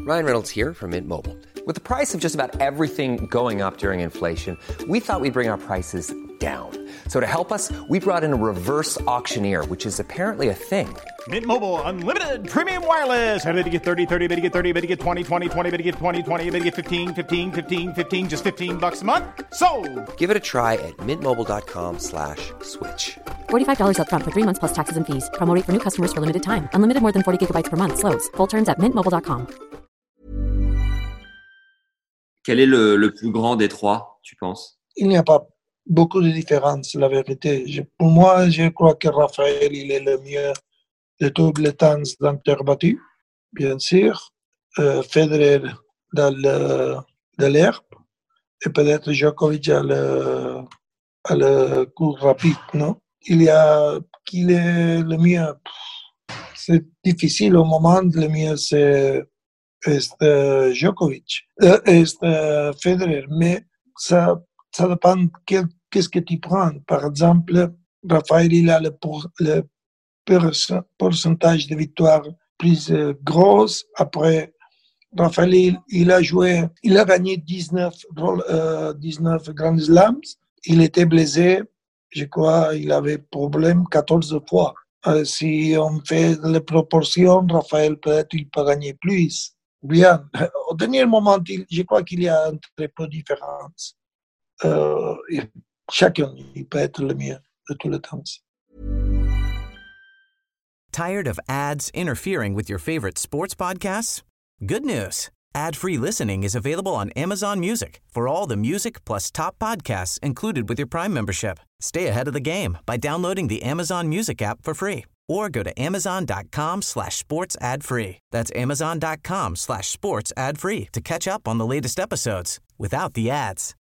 Ryan Reynolds here from Mint Mobile. With the price of just about everything going up during inflation, we thought we'd bring our prices down. So to help us, we brought in a reverse auctioneer, which is apparently a thing. Mint Mobile Unlimited Premium Wireless. How to get 30, 30, bit to get 30, bit to get 20, 20, 20, bit to get 20, 20, bit to get 15, 15, 15, 15, just $15 a month? Sold! Give it a try at mintmobile.com/switch. $45 up front for 3 months plus taxes and fees. Promo rate for new customers for limited time. Unlimited more than 40 gigabytes per month. Slows full terms at mintmobile.com. Quel est le plus grand des trois, tu penses? Il n'y a pas beaucoup de différence, la vérité. Pour moi, je crois que Rafael, il est le mieux de tous les temps d'interbattu, bien sûr. Federer dans l'herbe et peut-être Djokovic à le cours rapide, non? Il y a qui est le mieux. C'est difficile au moment, le mieux c'est Djokovic, Federer, mais ça dépend qu'est-ce que tu prends. Par exemple, Rafael, il a le pourcentage de victoires plus gros. Après, Rafael, il a gagné 19 Grand Slams. Il était blessé, je crois, il avait problème 14 fois. Si on fait les proportions, Rafael, peut-être, il peut gagner plus. Bien. Au dernier moment, je crois qu'il y a un très peu de différence. Chacun, il peut être le mieux de tous les temps. Tired of ads interfering with your favorite sports podcasts? Good news. Ad-free listening is available on Amazon Music for all the music plus top podcasts included with your Prime membership. Stay ahead of the game by downloading the Amazon Music app for free or go to amazon.com/sports ad free. That's amazon.com/sports ad free to catch up on the latest episodes without the ads.